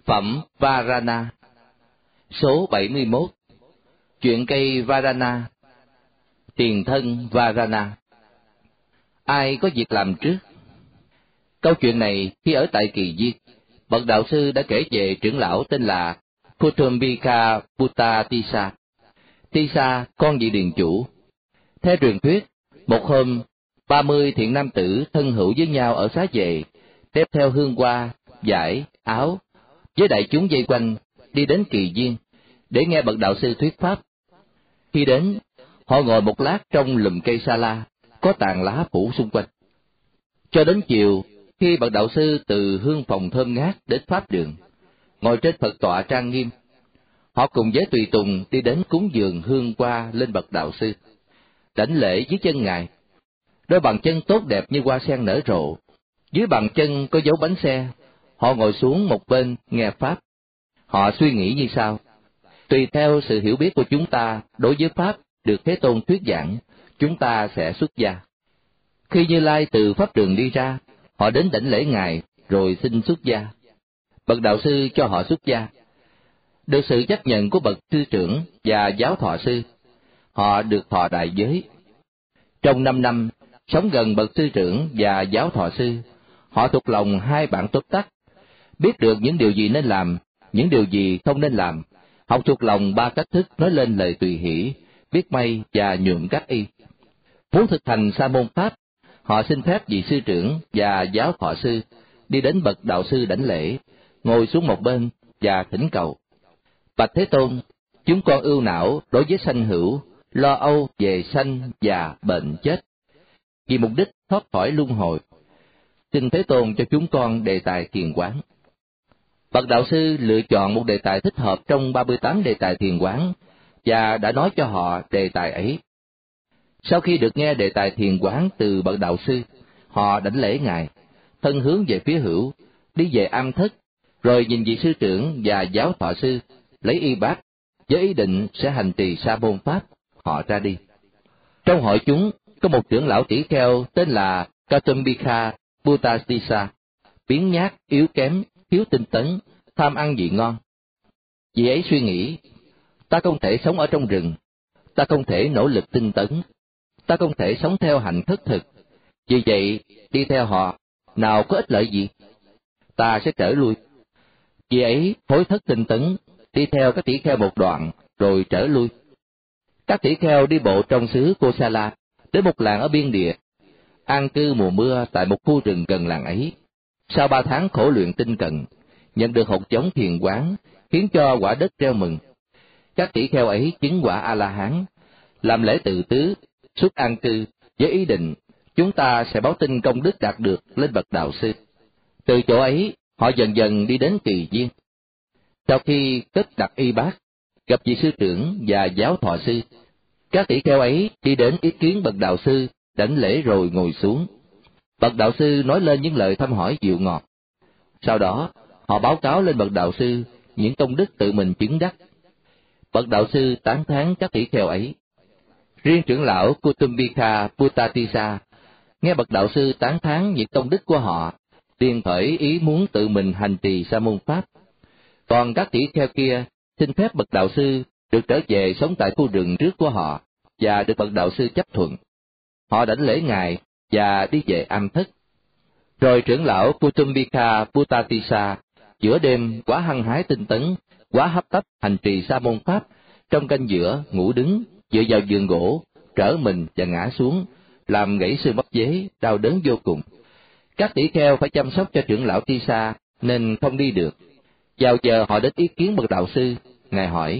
Phẩm Varana. Số 71. Chuyện cây Varana. Tiền thân Varana. Ai có việc làm trước? Câu chuyện này khi ở tại Kỳ Viên, bậc đạo sư đã kể về trưởng lão tên là Kutumbika Bhuttatissa. Tissa con vị điền chủ. Theo truyền thuyết, một hôm 30 thiện nam tử thân hữu với nhau ở xá về, đem theo hương hoa, vải, áo, với đại chúng vây quanh đi đến Kỳ Viên để nghe bậc đạo sư thuyết pháp. Khi đến, họ ngồi một lát trong lùm cây sa la có tàn lá phủ xung quanh. Cho đến chiều, khi bậc đạo sư từ hương phòng thơm ngát đến pháp đường, ngồi trên Phật tọa trang nghiêm, họ cùng với tùy tùng đi đến cúng dường hương hoa lên bậc đạo sư, đảnh lễ dưới chân ngài. Đôi bàn chân tốt đẹp như hoa sen nở rộ, dưới bàn chân có dấu bánh xe. Họ ngồi xuống một bên nghe pháp. Họ suy nghĩ như sau: tùy theo sự hiểu biết của chúng ta đối với pháp được Thế Tôn thuyết giảng, chúng ta sẽ xuất gia. Khi Như Lai từ pháp đường đi ra, họ đến đảnh lễ ngài rồi xin xuất gia. Bậc đạo sư cho họ xuất gia. Được sự chấp nhận của bậc sư trưởng và giáo thọ sư, họ được thọ đại giới. Trong 5 năm sống gần bậc sư trưởng và giáo thọ sư, họ thuộc lòng hai bản tóm tắt, biết được những điều gì nên làm, những điều gì không nên làm, học thuộc lòng 3 cách thức nói lên lời tùy hỷ, biết may và nhuộm các y. Muốn thực hành sa môn pháp, họ xin phép vị sư trưởng và giáo thọ sư đi đến bậc đạo sư đảnh lễ, ngồi xuống một bên và thỉnh cầu: bạch Thế Tôn, chúng con ưu não đối với sanh hữu, lo âu về sanh già bệnh chết, vì mục đích thoát khỏi luân hồi, xin Thế Tôn cho chúng con đề tài thiền quán. Bậc đạo sư lựa chọn một đề tài thích hợp trong 38 đề tài thiền quán và đã nói cho họ đề tài ấy. Sau khi được nghe đề tài thiền quán từ bậc đạo sư, họ đảnh lễ ngài, thân hướng về phía hữu, đi về am thất, rồi nhìn vị sư trưởng và giáo thọ sư lấy y bát với ý định sẽ hành trì sa môn pháp. Họ ra đi. Trong hội chúng có một trưởng lão tỷ kheo tên là Kutumbika Bhuttatissa, biếng nhác, yếu kém, thiếu tinh tấn, tham ăn vị ngon. Vị ấy suy nghĩ: ta không thể sống ở trong rừng, ta không thể nỗ lực tinh tấn, ta không thể sống theo hạnh thất thực, vì vậy đi theo họ nào có ích lợi gì, ta sẽ trở lui. Vì ấy hối thất tinh tấn, đi theo các tỷ kheo một đoạn rồi trở lui. Các tỷ kheo đi bộ trong xứ Kosala đến một làng ở biên địa, an cư mùa mưa tại một khu rừng gần làng ấy. Sau 3 tháng khổ luyện tinh cần, nhận được hột giống thiền quán, khiến cho quả đất reo mừng. Các tỷ kheo ấy chứng quả A-la-hán, làm lễ tự tứ, xuất an cư với ý định chúng ta sẽ báo tin công đức đạt được lên bậc đạo sư. Từ chỗ ấy, họ dần dần đi đến Kỳ Viên. Sau khi kết đặt y bát, gặp vị sư trưởng và giáo thọ sư, các tỷ kheo ấy đi đến ý kiến bậc đạo sư, đảnh lễ rồi ngồi xuống. Bậc đạo sư nói lên những lời thăm hỏi dịu ngọt. Sau đó, họ báo cáo lên bậc đạo sư những công đức tự mình chứng đắc. Bậc đạo sư tán thán các tỷ kheo ấy. Riêng trưởng lão Kutumbika Bhuttatissa nghe bậc đạo sư tán thán những công đức của họ, liền khởi ý muốn tự mình hành trì sa môn pháp. Còn các tỷ kheo kia xin phép bậc đạo sư được trở về sống tại khu rừng trước của họ và được bậc đạo sư chấp thuận. Họ đảnh lễ ngài và đi về am thất. Rồi trưởng lão Kutumbika Bhuttatissa giữa đêm quá hăng hái tinh tấn, quá hấp tấp hành trì sa môn pháp, trong canh giữa ngủ đứng dựa vào giường gỗ, trở mình và ngã xuống, làm gãy xương bắp dế, đau đớn vô cùng. Các tỷ kheo phải chăm sóc cho trưởng lão Tissa nên không đi được. Vào giờ họ đến ý kiến bậc đạo sư, ngài hỏi: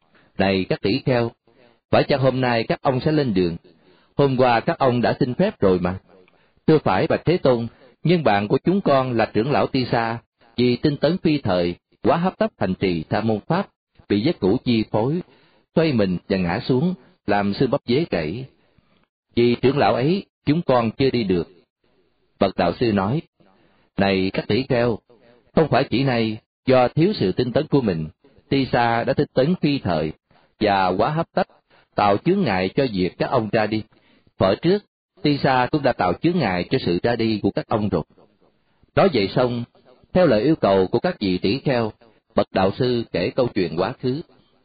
này các tỷ kheo, phải chăng hôm nay các ông sẽ lên đường? Hôm qua các ông đã xin phép rồi mà. Thưa phải bạch Thế Tôn, nhưng bạn của chúng con là trưởng lão Tissa, vì tinh tấn phi thời, quá hấp tấp hành trì sa môn pháp, bị giấc ngủ chi phối, xoay mình và ngã xuống, làm xương bắp dế gãy. Vì trưởng lão ấy, chúng con chưa đi được. Bậc đạo sư nói: này các tỷ kheo, không phải chỉ nay do thiếu sự tinh tấn của mình, Tissa đã tinh tấn phi thời và quá hấp tấp, tạo chướng ngại cho việc các ông ra đi. Thuở trước, Tissa cũng đã tạo chướng ngại cho sự ra đi của các ông rồi. Nói vậy xong, theo lời yêu cầu của các vị tỷ kheo, bậc đạo sư kể câu chuyện quá khứ.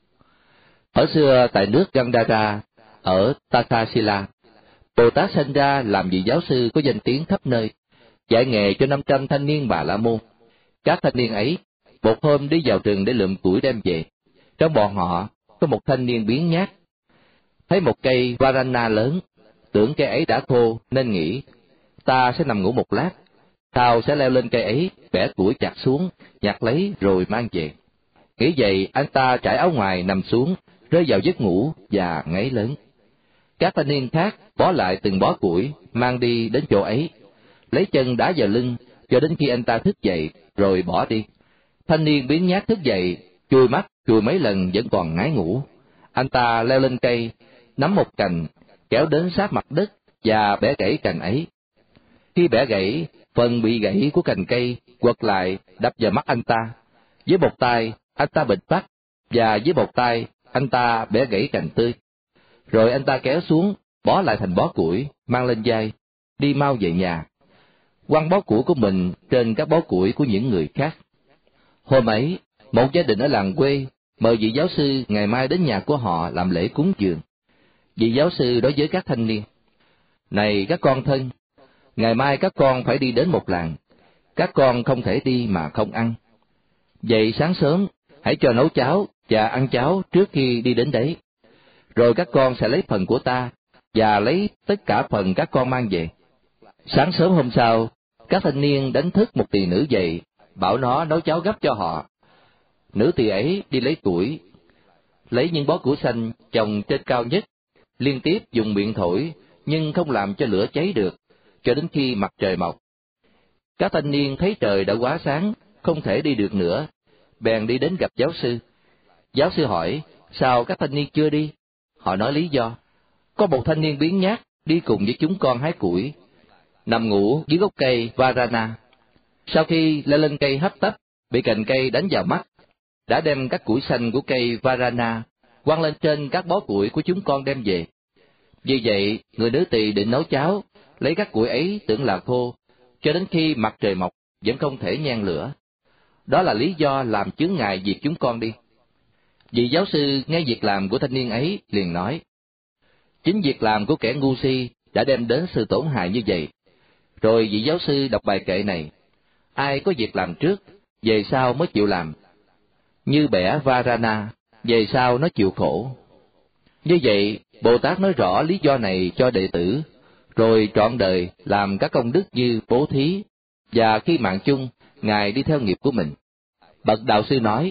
Ở xưa tại nước Gandhara, ở Takshila, Bồ Tát sinh ra làm vị giáo sư có danh tiếng khắp nơi, dạy nghề cho 500 thanh niên Bà La Môn. Các thanh niên ấy một hôm đi vào rừng để lượm củi đem về. Trong bọn họ có một thanh niên biếng nhác, thấy một cây varana lớn, tưởng cây ấy đã khô nên nghĩ, ta sẽ nằm ngủ một lát, sau sẽ leo lên cây ấy, bẻ củi chặt xuống, nhặt lấy rồi mang về. Nghĩ vậy, anh ta trải áo ngoài nằm xuống, rơi vào giấc ngủ và ngáy lớn. Các thanh niên khác bó lại từng bó củi, mang đi đến chỗ ấy, lấy chân đá vào lưng, cho đến khi anh ta thức dậy, rồi bỏ đi. Thanh niên biếng nhác thức dậy, chùi mắt, chùi mấy lần vẫn còn ngái ngủ. Anh ta leo lên cây, nắm một cành, kéo đến sát mặt đất và bẻ gãy cành ấy. Khi bẻ gãy, phần bị gãy của cành cây quật lại đập vào mắt anh ta. Với một tay, anh ta bịt mắt, và với một tay, anh ta bẻ gãy cành tươi. Rồi anh ta kéo xuống, bó lại thành bó củi, mang lên vai, đi mau về nhà, quăng bó củi của mình trên các bó củi của những người khác. Hôm ấy, một gia đình ở làng quê mời vị giáo sư ngày mai đến nhà của họ làm lễ cúng dường. Vị giáo sư đối với các thanh niên: này các con thân, ngày mai các con phải đi đến một làng, các con không thể đi mà không ăn. Vậy sáng sớm, hãy cho nấu cháo và ăn cháo trước khi đi đến đấy. Rồi các con sẽ lấy phần của ta, và lấy tất cả phần các con mang về. Sáng sớm hôm sau, các thanh niên đánh thức một tỳ nữ dậy, bảo nó nấu cháo gấp cho họ. Nữ tỳ ấy đi lấy củi, lấy những bó củi xanh trồng trên cao nhất, liên tiếp dùng miệng thổi, nhưng không làm cho lửa cháy được, cho đến khi mặt trời mọc. Các thanh niên thấy trời đã quá sáng, không thể đi được nữa, bèn đi đến gặp giáo sư. Giáo sư hỏi, sao các thanh niên chưa đi? Họ nói lý do: có một thanh niên biếng nhác đi cùng với chúng con hái củi, nằm ngủ dưới gốc cây varana. Sau khi leo lên cây hấp tấp, bị cành cây đánh vào mắt, đã đem các củi xanh của cây varana quăng lên trên các bó củi của chúng con đem về. Vì vậy, người nữ tỳ định nấu cháo, lấy các củi ấy tưởng là khô, cho đến khi mặt trời mọc vẫn không thể nhen lửa. Đó là lý do làm chướng ngại việc chúng con đi. Vị giáo sư nghe việc làm của thanh niên ấy liền nói: chính việc làm của kẻ ngu si đã đem đến sự tổn hại như vậy. Rồi vị giáo sư đọc bài kệ này: ai có việc làm trước, về sau mới chịu làm. Như bẻ varana, về sau nó chịu khổ. Như vậy, Bồ Tát nói rõ lý do này cho đệ tử, rồi trọn đời làm các công đức như bố thí, và khi mạng chung, Ngài đi theo nghiệp của mình. Bậc đạo sư nói: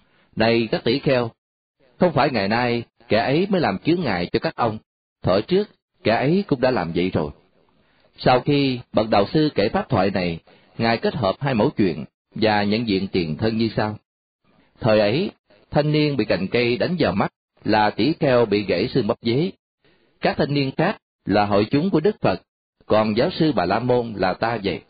này các tỷ kheo, không phải ngày nay kẻ ấy mới làm chướng ngại cho các ông, thuở trước kẻ ấy cũng đã làm vậy rồi. Sau khi bậc đạo sư kể pháp thoại này, Ngài kết hợp hai mẫu chuyện và nhận diện tiền thân như sau. Thời ấy, thanh niên bị cành cây đánh vào mắt là tỷ kheo bị gãy xương bắp dế. Các thanh niên khác là hội chúng của Đức Phật, còn giáo sư Bà La Môn là ta vậy.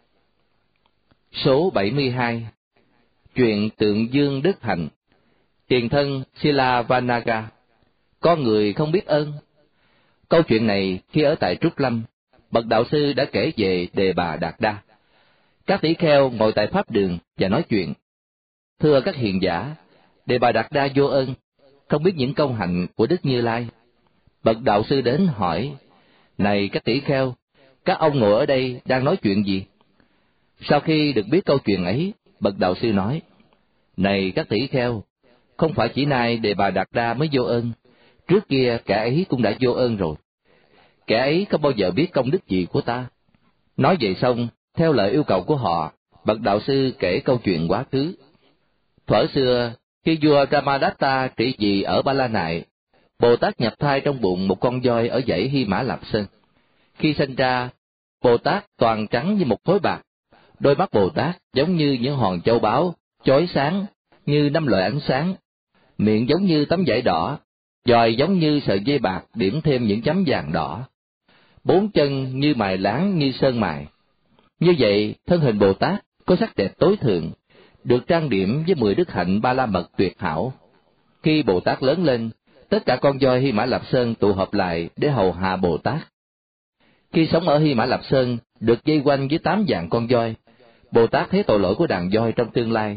Số 72. Chuyện tượng dương đức hạnh. Tiền thân Sila Vanaga. Con người không biết ơn. Câu chuyện này khi ở tại Trúc Lâm, bậc đạo sư đã kể về Đề Bà Đạt Đa. Các tỷ kheo ngồi tại pháp đường và nói chuyện: thưa các hiền giả, Đề Bà Đạt Đa vô ơn, không biết những công hạnh của Đức Như Lai. Bậc đạo sư đến hỏi: này các tỷ kheo, các ông ngồi ở đây đang nói chuyện gì? Sau khi được biết câu chuyện ấy, bậc đạo sư nói: này các tỷ kheo, không phải chỉ nay Đề Bà Đạt Đa mới vô ơn, trước kia kẻ ấy cũng đã vô ơn rồi. Kẻ ấy không bao giờ biết công đức gì của ta. Nói vậy xong, theo lời yêu cầu của họ, bậc đạo sư kể câu chuyện quá khứ. Thuở xưa, khi vua Ramadatta trị vì ở Ba La Nại, Bồ Tát nhập thai trong bụng một con voi ở dãy Hy Mã Lạp Sơn. Khi sinh ra, Bồ Tát toàn trắng như một khối bạc, đôi mắt Bồ Tát giống như những hòn châu báu, chói sáng như 5 loại ánh sáng, miệng giống như tấm vải đỏ, dòi giống như sợi dây bạc điểm thêm những chấm vàng đỏ, 4 chân như mài láng như sơn mài. Như vậy, thân hình Bồ Tát có sắc đẹp tối thượng, được trang điểm với 10 đức hạnh ba la mật tuyệt hảo. Khi Bồ Tát lớn lên, tất cả con voi Hy Mã Lạp Sơn tụ họp lại để hầu hạ Bồ Tát. Khi sống ở Hy Mã Lạp Sơn, được dây quanh với 8 vạn con voi, Bồ Tát thấy tội lỗi của đàn voi trong tương lai,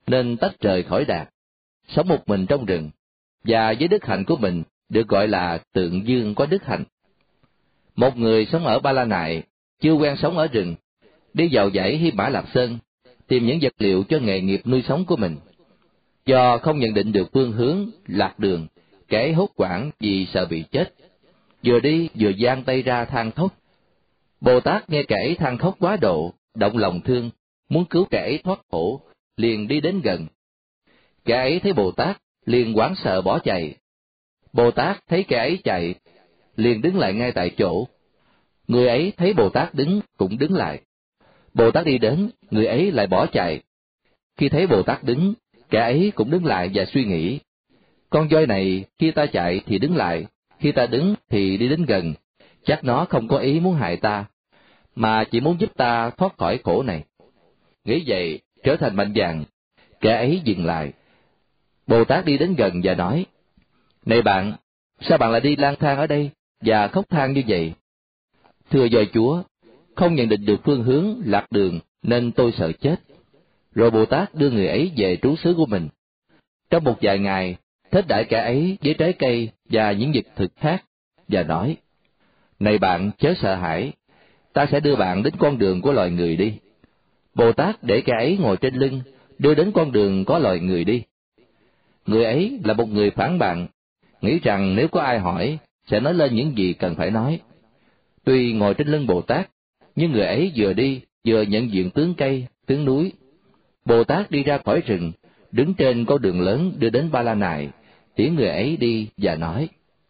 nên tách rời khỏi đàn, sống một mình trong rừng, và với đức hạnh của mình được gọi là tượng dương có đức hạnh. Một người sống ở Ba La Nại, chưa quen sống ở rừng, đi vào dãy Hy Mã Lạp Sơn, tìm những vật liệu cho nghề nghiệp nuôi sống của mình. Do không nhận định được phương hướng, lạc đường, kẻ ấy hốt hoảng vì sợ bị chết, vừa đi vừa giang tay ra than khóc. Bồ Tát nghe kẻ ấy than khóc quá độ, động lòng thương, muốn cứu kẻ ấy thoát khổ, liền đi đến gần. Kẻ ấy thấy Bồ Tát, liền hoảng sợ bỏ chạy. Bồ Tát thấy kẻ ấy chạy, liền đứng lại ngay tại chỗ. Người ấy thấy Bồ Tát đứng, cũng đứng lại. Bồ Tát đi đến, người ấy lại bỏ chạy. Khi thấy Bồ Tát đứng, kẻ ấy cũng đứng lại và suy nghĩ. Con voi này, khi ta chạy thì đứng lại, khi ta đứng thì đi đến gần. Chắc nó không có ý muốn hại ta, mà chỉ muốn giúp ta thoát khỏi khổ này. Nghĩ vậy, trở thành mạnh dạn, kẻ ấy dừng lại. Bồ Tát đi đến gần và nói, này bạn, sao bạn lại đi lang thang ở đây, và khóc than như vậy? Thưa voi Chúa, không nhận định được phương hướng, lạc đường, nên tôi sợ chết. Rồi Bồ Tát đưa người ấy về trú xứ của mình. Trong một vài ngày, thết đãi kẻ ấy với trái cây và những vật thực khác, và nói, này bạn, chớ sợ hãi, ta sẽ đưa bạn đến con đường của loài người đi. Bồ Tát để kẻ ấy ngồi trên lưng, đưa đến con đường có loài người đi. Người ấy là một người phản bạn, nghĩ rằng nếu có ai hỏi, sẽ nói lên những gì cần phải nói. Tuy ngồi trên lưng Bồ Tát, nhưng người ấy vừa đi, vừa nhận diện tướng cây, tướng núi. Bồ Tát đi ra khỏi rừng, đứng trên con đường lớn đưa đến Ba La Nại, tiễn người ấy đi và nói,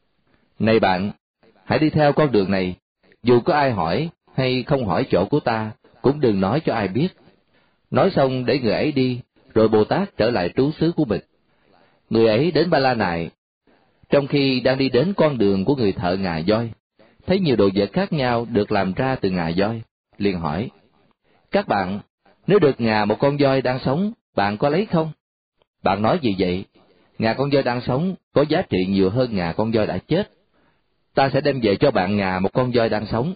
này bạn, hãy đi theo con đường này, dù có ai hỏi hay không hỏi chỗ của ta, cũng đừng nói cho ai biết. Nói xong để người ấy đi, rồi Bồ Tát trở lại trú xứ của mình. Người ấy đến Ba La Nại, trong khi đang đi đến con đường của người thợ ngà voi, thấy nhiều đồ vật khác nhau được làm ra từ ngà voi, liền hỏi, các bạn, nếu được ngà một con voi đang sống, bạn có lấy không? Bạn nói gì vậy? Ngà con voi đang sống có giá trị nhiều hơn ngà con voi đã chết. Ta sẽ đem về cho bạn ngà một con voi đang sống.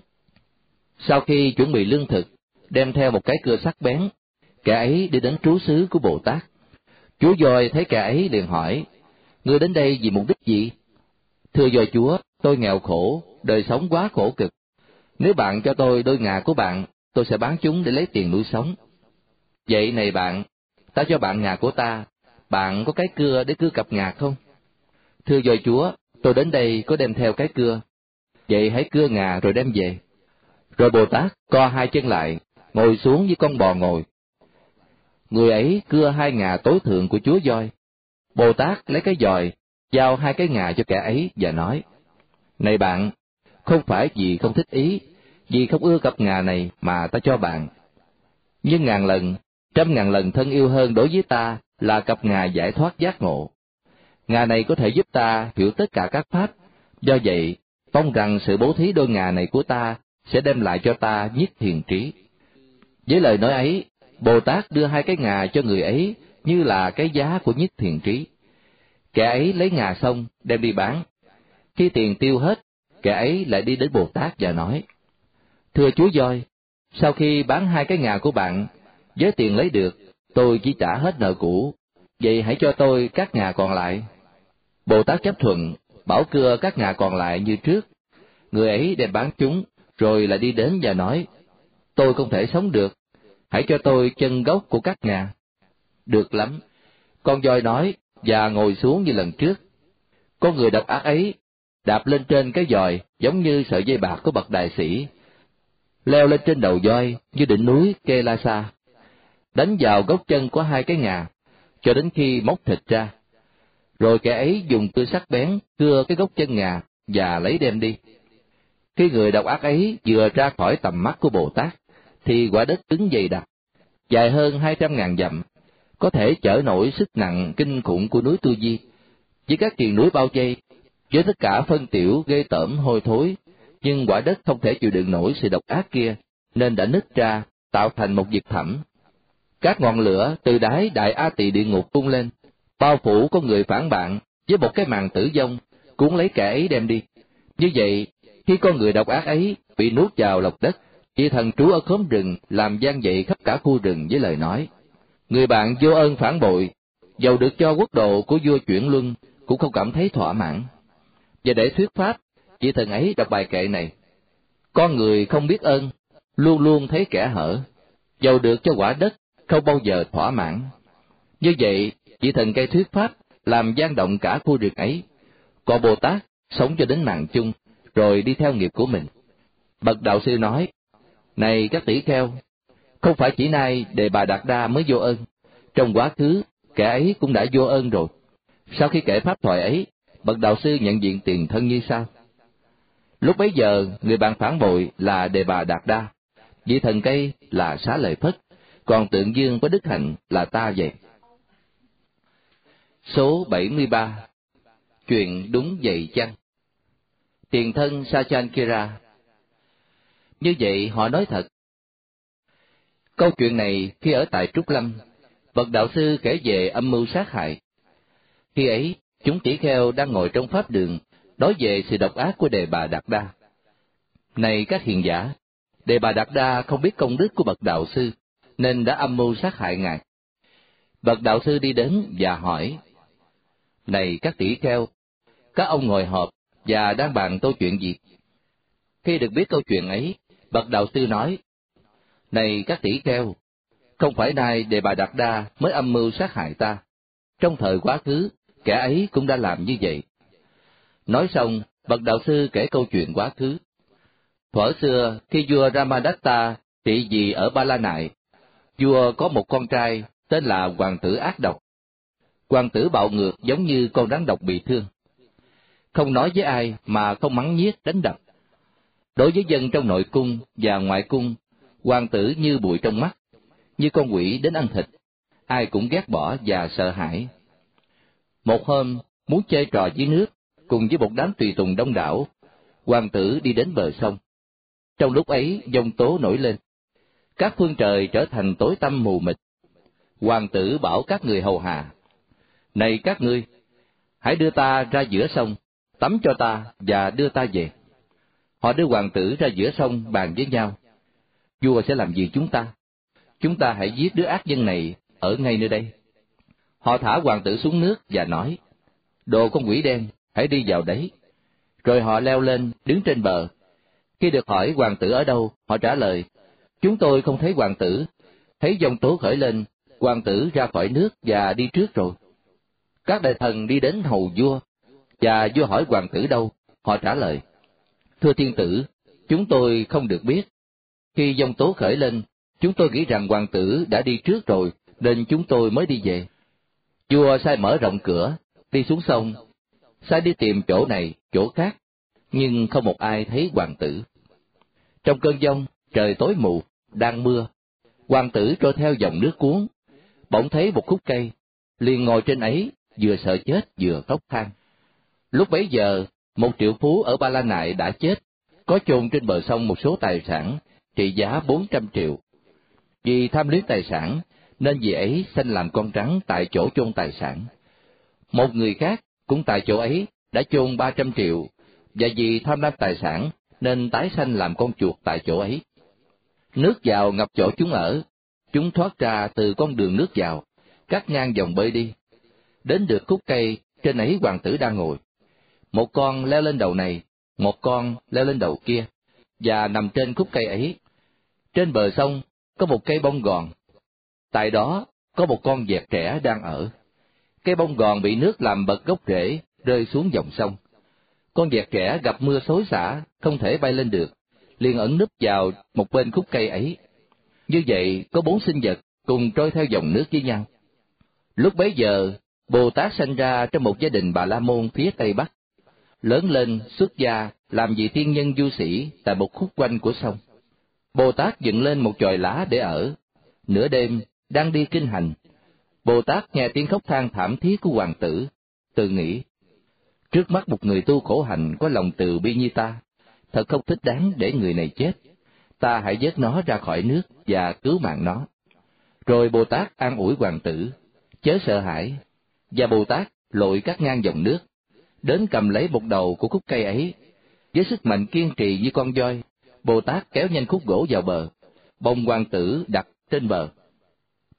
Sau khi chuẩn bị lương thực, đem theo một cái cưa sắc bén, kẻ ấy đi đến trú xứ của Bồ Tát. Chúa voi thấy kẻ ấy liền hỏi, ngươi đến đây vì mục đích gì? Thưa voi Chúa, tôi nghèo khổ, đời sống quá khổ cực. Nếu bạn cho tôi đôi ngà của bạn, tôi sẽ bán chúng để lấy tiền nuôi sống. Vậy này bạn, ta cho bạn ngà của ta, bạn có cái cưa để cưa cặp ngà không? Thưa voi Chúa, tôi đến đây có đem theo cái cưa. Vậy hãy cưa ngà rồi đem về. Rồi Bồ Tát co hai chân lại, ngồi xuống như con bò ngồi. Người ấy cưa hai ngà tối thượng của Chúa voi. Bồ Tát lấy cái dòi, giao hai cái ngà cho kẻ ấy và nói, này bạn, không phải vì không thích ý, vì không ưa cặp ngà này mà ta cho bạn. Nhưng ngàn lần, trăm ngàn lần thân yêu hơn đối với ta là cặp ngà giải thoát giác ngộ. Ngà này có thể giúp ta hiểu tất cả các pháp, do vậy, mong rằng sự bố thí đôi ngà này của ta sẽ đem lại cho ta nhiếp thiền trí. Với lời nói ấy, Bồ Tát đưa hai cái ngà cho người ấy như là cái giá của nhiếp thiền trí. Kẻ ấy lấy ngà xong, đem đi bán. Khi tiền tiêu hết, kẻ ấy lại đi đến Bồ Tát và nói, thưa Chúa voi, sau khi bán hai cái ngà của bạn, với tiền lấy được, tôi chỉ trả hết nợ cũ, vậy hãy cho tôi các ngà còn lại. Bồ Tát chấp thuận, bảo cưa các ngà còn lại như trước. Người ấy đem bán chúng, rồi lại đi đến và nói, tôi không thể sống được, hãy cho tôi chân gốc của các ngà. Được lắm, con voi nói, và ngồi xuống như lần trước. Con người độc ác ấy đạp lên trên cái dòi giống như sợi dây bạc của bậc đại sĩ, leo lên trên đầu voi như đỉnh núi Kelasa, đánh vào gốc chân của hai cái ngà, cho đến khi móc thịt ra. Rồi kẻ ấy dùng cưa sắc bén cưa cái gốc chân ngà và lấy đem đi. Khi người độc ác ấy vừa ra khỏi tầm mắt của Bồ Tát, thì quả đất cứng dày đặc, dài hơn 200.000 dặm, có thể chở nổi sức nặng kinh khủng của núi Tu Di, với các triền núi bao vây, với tất cả phân tiểu ghê tởm hôi thối, nhưng quả đất không thể chịu đựng nổi sự độc ác kia, nên đã nứt ra, tạo thành một vực thẳm. Các ngọn lửa từ đáy đại A Tỳ địa ngục tung lên, bao phủ con người phản bạn với một cái màn tử vong, cuốn lấy kẻ ấy đem đi. Như vậy, khi con người độc ác ấy bị nuốt vào lòng đất, vị thần trú ở khóm rừng làm vang dậy khắp cả khu rừng với lời nói, Người bạn vô ơn phản bội, dầu được cho quốc độ của vua chuyển luân, cũng không cảm thấy thỏa mãn. Và để thuyết pháp, vị thần ấy đọc bài kệ này: con người không biết ơn, luôn luôn thấy kẻ hở, dầu được cho quả đất, không bao giờ thỏa mãn. Như vậy, vị thần cây thuyết pháp làm gian động cả khu rừng ấy. Còn Bồ Tát sống cho đến mạng chung, rồi đi theo nghiệp của mình. Bậc đạo sư nói: này các tỷ kheo, không phải chỉ nay Đề Bà Đạt Đa mới vô ơn, trong quá khứ kẻ ấy cũng đã vô ơn rồi. Sau khi kể pháp thoại ấy, bậc đạo sư nhận diện tiền thân như sau. Lúc bấy giờ, người bạn phản bội là Đề Bà Đạt Đa, vị thần cây là Xá Lợi Phất, còn tượng dương có đức hạnh là ta vậy. Số 73. Chuyện đúng vậy chăng? Tiền thân Sachankira. Như vậy họ nói thật. Câu chuyện này khi ở tại Trúc Lâm, bậc đạo sư kể về âm mưu sát hại. Khi ấy, chúng tỷ kheo đang ngồi trong pháp đường, nói về sự độc ác của Đề Bà Đạt Đa. Này các hiền giả, Đề Bà Đạt Đa không biết công đức của bậc đạo sư, nên đã âm mưu sát hại ngài. Bậc đạo sư đi đến và hỏi: này các tỷ kheo, các ông ngồi họp và đang bàn câu chuyện gì? Khi được biết câu chuyện ấy, bậc đạo sư nói: này các tỷ kheo, không phải nay Đề Bà Đạt Đa mới âm mưu sát hại ta. Trong thời quá khứ, kẻ ấy cũng đã làm như vậy. Nói xong, bậc đạo sư kể câu chuyện quá khứ. Thuở xưa, khi vua Ramadatta trị vì ở Ba La Nại, vua có một con trai tên là Hoàng tử ác độc. Hoàng tử bạo ngược giống như con rắn độc bị thương. Không nói với ai mà không mắng nhiếc đánh đập. Đối với dân trong nội cung và ngoại cung, hoàng tử như bụi trong mắt, như con quỷ đến ăn thịt, ai cũng ghét bỏ và sợ hãi. Một hôm, muốn chơi trò dưới nước, cùng với một đám tùy tùng đông đảo, hoàng tử đi đến bờ sông. Trong lúc ấy, giông tố nổi lên. Các phương trời trở thành tối tăm mù mịt. Hoàng tử bảo các người hầu hạ: này các ngươi, hãy đưa ta ra giữa sông, tắm cho ta và đưa ta về. Họ đưa hoàng tử ra giữa sông bàn với nhau: vua sẽ làm gì chúng ta? Chúng ta hãy giết đứa ác nhân này ở ngay nơi đây. Họ thả hoàng tử xuống nước và nói: đồ con quỷ đen, hãy đi vào đấy. Rồi họ leo lên, đứng trên bờ. Khi được hỏi hoàng tử ở đâu, họ trả lời: chúng tôi không thấy hoàng tử. Thấy giông tố khởi lên, hoàng tử ra khỏi nước và đi trước rồi. Các đại thần đi đến hầu vua, và vua hỏi hoàng tử đâu, họ trả lời: thưa thiên tử, chúng tôi không được biết. Khi giông tố khởi lên, chúng tôi nghĩ rằng hoàng tử đã đi trước rồi, nên chúng tôi mới đi về. Vua sai mở rộng cửa, đi xuống sông, sai đi tìm chỗ này, chỗ khác, nhưng không một ai thấy hoàng tử. Trong cơn giông, trời tối mù, đang mưa, hoàng tử trôi theo dòng nước cuốn, bỗng thấy một khúc cây, liền ngồi trên ấy, vừa sợ chết vừa khóc than. Lúc bấy giờ, một triệu phú ở Ba La Nại đã chết, có chôn trên bờ sông một số tài sản trị giá 400 triệu. Vì tham luyến tài sản, nên vị ấy sanh làm con rắn tại chỗ chôn tài sản. Một người khác cũng tại chỗ ấy đã chôn 300 triệu, và vì tham lam tài sản nên tái sanh làm con chuột tại chỗ ấy. Nước vào ngập chỗ chúng ở, chúng thoát ra từ con đường nước vào, cắt ngang dòng bơi đi. Đến được khúc cây, trên ấy hoàng tử đang ngồi. Một con leo lên đầu này, một con leo lên đầu kia, và nằm trên khúc cây ấy. Trên bờ sông có một cây bông gòn. Tại đó có một con vẹt trẻ đang ở. Cây bông gòn bị nước làm bật gốc rễ, rơi xuống dòng sông. Con vẹt trẻ gặp mưa xối xả, không thể bay lên được, liền ẩn núp vào một bên khúc cây ấy. Như vậy, có 4 sinh vật cùng trôi theo dòng nước với nhau. Lúc bấy giờ, Bồ Tát sanh ra trong một gia đình Bà La Môn phía Tây Bắc. Lớn lên, xuất gia, làm vị tiên nhân du sĩ tại một khúc quanh của sông. Bồ Tát dựng lên một chòi lá để ở. Nửa đêm, đang đi kinh hành, Bồ Tát nghe tiếng khóc than thảm thiết của hoàng tử, tự nghĩ: trước mắt một người tu khổ hạnh có lòng từ bi như ta, thật không thích đáng để người này chết. Ta hãy vớt nó ra khỏi nước và cứu mạng nó. Rồi Bồ Tát an ủi hoàng tử: chớ sợ hãi. Và Bồ Tát lội cắt ngang dòng nước, đến cầm lấy một đầu của khúc cây ấy. Với sức mạnh kiên trì như con voi, Bồ Tát kéo nhanh khúc gỗ vào bờ, bồng hoàng tử đặt trên bờ.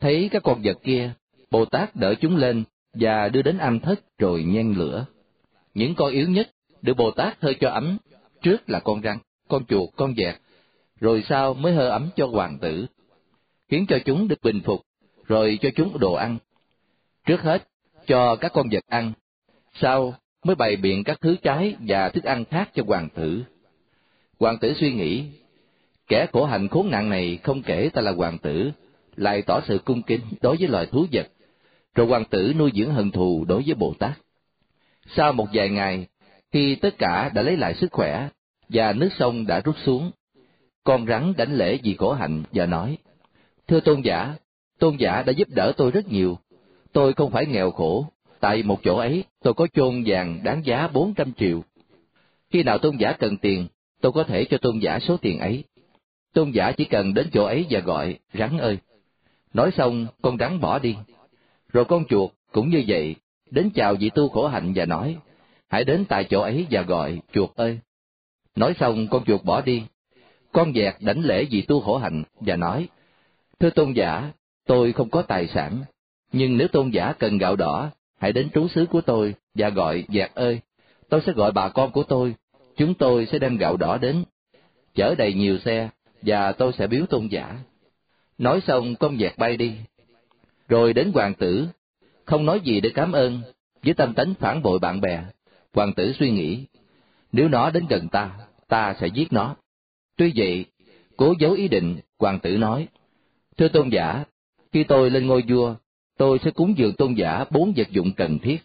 Thấy các con vật kia, Bồ Tát đỡ chúng lên và đưa đến am thất rồi nhen lửa. Những con yếu nhất được Bồ Tát hơi cho ấm, trước là con rắn, con chuột, con vẹt, rồi sau mới hơi ấm cho hoàng tử, khiến cho chúng được bình phục, rồi cho chúng đồ ăn. Trước hết cho các con vật ăn, sau mới bày biện các thứ trái và thức ăn khác cho hoàng tử. Hoàng tử suy nghĩ, kẻ khổ hạnh khốn nạn này không kể ta là hoàng tử, lại tỏ sự cung kính đối với loài thú vật, rồi hoàng tử nuôi dưỡng hận thù đối với Bồ Tát. Sau một vài ngày, khi tất cả đã lấy lại sức khỏe và nước sông đã rút xuống, con rắn đảnh lễ vì khổ hạnh và nói: Thưa tôn giả đã giúp đỡ tôi rất nhiều. Tôi không phải nghèo khổ, tại một chỗ ấy tôi có chôn vàng đáng giá 400 triệu. Khi nào tôn giả cần tiền, tôi có thể cho tôn giả số tiền ấy. Tôn giả chỉ cần đến chỗ ấy và gọi: Rắn ơi! Nói xong, con rắn bỏ đi. Rồi con chuột cũng như vậy, đến chào vị tu khổ hạnh và nói: Hãy đến tại chỗ ấy và gọi: Chuột ơi! Nói xong, con chuột bỏ đi. Con vẹt đảnh lễ vị tu khổ hạnh và nói: Thưa tôn giả, tôi không có tài sản, nhưng nếu tôn giả cần gạo đỏ, hãy đến trú xứ của tôi và gọi: Vẹt ơi! Tôi sẽ gọi bà con của tôi, chúng tôi sẽ đem gạo đỏ đến, chở đầy nhiều xe, và tôi sẽ biếu tôn giả. Nói xong, con vẹt bay đi. Rồi đến hoàng tử, không nói gì để cảm ơn, với tâm tánh phản bội bạn bè. Hoàng tử suy nghĩ, nếu nó đến gần ta sẽ giết nó. Tuy vậy, cố giấu ý định, hoàng tử nói: Thưa tôn giả, khi tôi lên ngôi vua, tôi sẽ cúng dường tôn giả 4 vật dụng cần thiết.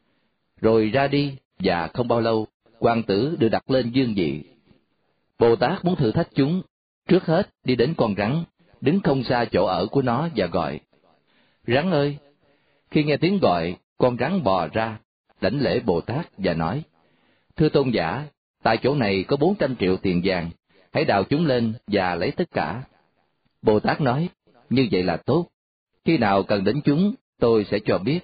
Rồi ra đi, và không bao lâu, hoàng tử được đặt lên vương vị. Bồ Tát muốn thử thách chúng, trước hết đi đến con rắn, đứng không xa chỗ ở của nó và gọi: Rắn ơi! Khi nghe tiếng gọi, con rắn bò ra, đảnh lễ Bồ Tát và nói: Thưa tôn giả, tại chỗ này có 400 triệu tiền vàng, hãy đào chúng lên và lấy tất cả. Bồ Tát nói: Như vậy là tốt, khi nào cần đến chúng, tôi sẽ cho biết.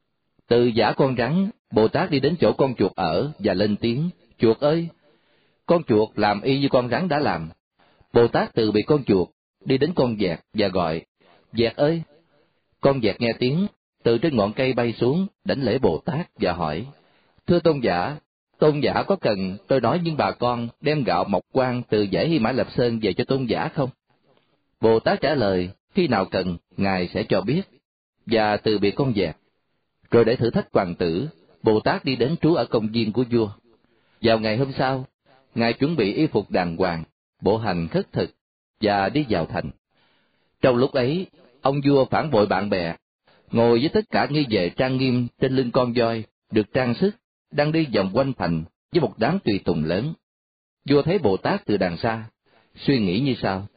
Từ giả con rắn, Bồ Tát đi đến chỗ con chuột ở và lên tiếng: Chuột ơi! Con chuột làm y như con rắn đã làm. Bồ Tát từ biệt con chuột, đi đến con vẹt và gọi: Vẹt ơi! Con vẹt nghe tiếng, từ trên ngọn cây bay xuống, đảnh lễ Bồ Tát và hỏi: Thưa tôn giả có cần tôi nói với bà con đem gạo mộc quan từ dãy Hy Mã Lạp Sơn về cho tôn giả không? Bồ Tát trả lời: Khi nào cần, Ngài sẽ cho biết, và từ biệt con vẹt. Rồi để thử thách hoàng tử, Bồ Tát đi đến trú ở công viên của vua. Vào ngày hôm sau, Ngài chuẩn bị y phục đàng hoàng, bộ hành khất thực, và đi vào thành. Trong lúc ấy, ông vua phản bội bạn bè, ngồi với tất cả nghi vệ trang nghiêm trên lưng con voi, được trang sức, đang đi vòng quanh thành với một đám tùy tùng lớn. Vua thấy Bồ Tát từ đằng xa, suy nghĩ như sau: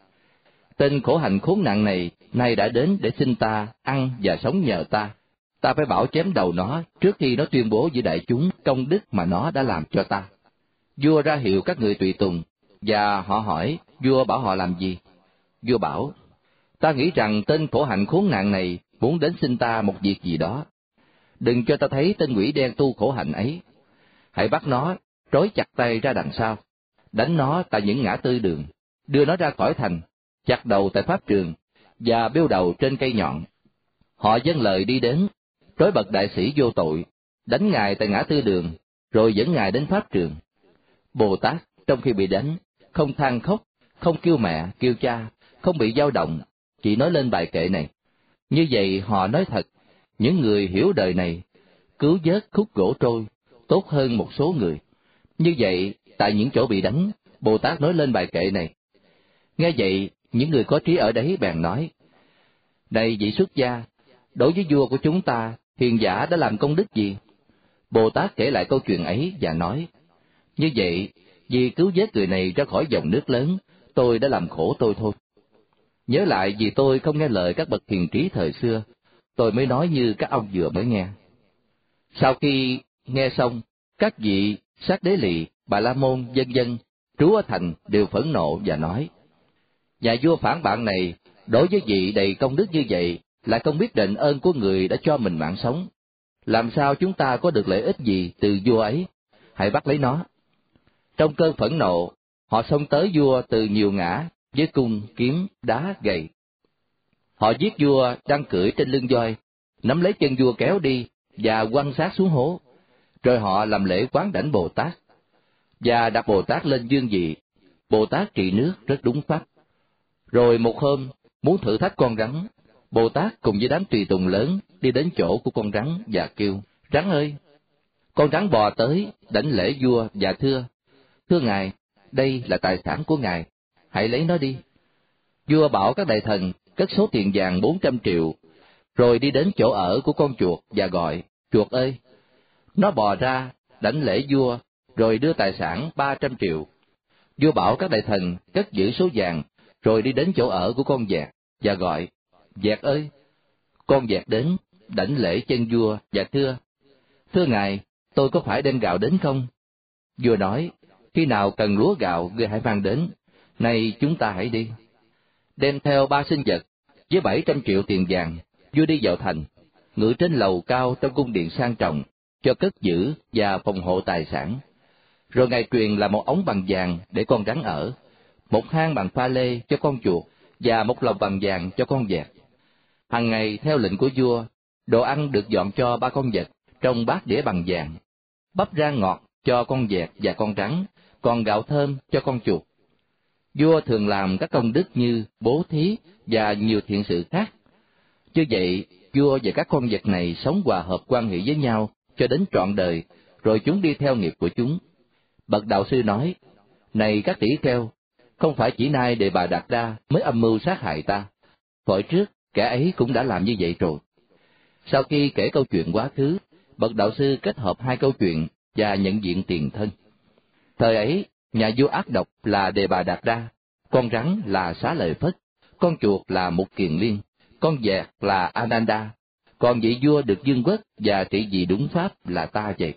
Tên khổ hạnh khốn nạn này nay đã đến để xin ta ăn và sống nhờ ta. Ta phải bảo chém đầu nó trước khi nó tuyên bố với đại chúng công đức mà nó đã làm cho ta. Vua ra hiệu các người tùy tùng, và họ hỏi vua bảo họ làm gì. Vua bảo: Ta nghĩ rằng tên khổ hạnh khốn nạn này muốn đến xin ta một việc gì đó. Đừng cho ta thấy tên quỷ đen tu khổ hạnh ấy. Hãy bắt nó, trói chặt tay ra đằng sau, đánh nó tại những ngã tư đường, đưa nó ra khỏi thành, chặt đầu tại pháp trường, và bêu đầu trên cây nhọn. Họ vâng lời đi đến, trói bậc đại sĩ vô tội, đánh ngài tại ngã tư đường, rồi dẫn ngài đến pháp trường. Bồ Tát trong khi bị đánh, không than khóc, không kêu mẹ, kêu cha, không bị dao động, chỉ nói lên bài kệ này. Như vậy họ nói thật, những người hiểu đời này, cứu vớt khúc gỗ trôi, tốt hơn một số người. Như vậy, tại những chỗ bị đánh, Bồ Tát nói lên bài kệ này. Nghe vậy, những người có trí ở đấy bèn nói: Này vị xuất gia, đối với vua của chúng ta, hiền giả đã làm công đức gì? Bồ Tát kể lại câu chuyện ấy và nói: Như vậy, vì cứu vớt người này ra khỏi dòng nước lớn, tôi đã làm khổ tôi thôi. Nhớ lại vì tôi không nghe lời các bậc hiền trí thời xưa, tôi mới nói như các ông vừa mới nghe. Sau khi nghe xong, các vị Sát Đế Lì, Bà La Môn, vân vân trú ở thành đều phẫn nộ và nói: Nhà vua phản bạn này, đối với vị đầy công đức như vậy, lại không biết đền ơn của người đã cho mình mạng sống. Làm sao chúng ta có được lợi ích gì từ vua ấy? Hãy bắt lấy nó. Trong cơn phẫn nộ, họ xông tới vua từ nhiều ngã, với cung, kiếm, đá, gậy. Họ giết vua đang cưỡi trên lưng voi, nắm lấy chân vua kéo đi và quăng xác xuống hố. Rồi họ làm lễ quán đảnh Bồ Tát, và đặt Bồ Tát lên dương vị. Bồ Tát trị nước rất đúng pháp. Rồi một hôm, muốn thử thách con rắn, Bồ Tát cùng với đám tùy tùng lớn đi đến chỗ của con rắn và kêu: "Rắn ơi!" Con rắn bò tới, đảnh lễ vua và thưa: "Thưa ngài, đây là tài sản của ngài, hãy lấy nó đi." Vua bảo các đại thần cất số tiền vàng 400 triệu, rồi đi đến chỗ ở của con chuột và gọi: "Chuột ơi!" Nó bò ra, đảnh lễ vua, rồi đưa tài sản 300 triệu. Vua bảo các đại thần cất giữ số vàng, rồi đi đến chỗ ở của con vẹt và gọi: "Vẹt ơi!" Con vẹt đến, đảnh lễ chân vua và thưa: "Thưa ngài, tôi có phải đem gạo đến không?" Vua nói: "Khi nào cần lúa gạo, ngươi hãy mang đến. Nay chúng ta hãy đi." Đem theo 3 sinh vật với 700 triệu tiền vàng, vua đi vào thành, ngự trên lầu cao trong cung điện sang trọng, cho cất giữ và phòng hộ tài sản. Rồi ngài truyền là một ống bằng vàng để con rắn ở, một hang bằng pha lê cho con chuột và một lồng bằng vàng cho con vẹt. Hằng ngày theo lệnh của vua, đồ ăn được dọn cho 3 con vật trong bát đĩa bằng vàng, bắp rang ngọt cho con vẹt và con rắn, còn gạo thơm cho con chuột. Vua thường làm các công đức như bố thí và nhiều thiện sự khác. Như vậy, vua và các con vật này sống hòa hợp quan hệ với nhau cho đến trọn đời, rồi chúng đi theo nghiệp của chúng. Bậc đạo sư nói: "Này các tỷ kheo, không phải chỉ nay Đề Bà Đạt Đa mới âm mưu sát hại ta. Thuở trước, kẻ ấy cũng đã làm như vậy rồi." Sau khi kể câu chuyện quá khứ, bậc đạo sư kết hợp 2 câu chuyện và nhận diện tiền thân. Thời ấy, nhà vua ác độc là Đề Bà Đạt Đa, con rắn là Xá Lợi Phất, con chuột là Mục Kiền Liên, con vẹt là Ananda, còn vị vua được dương quốc và trị vì đúng pháp là ta vậy.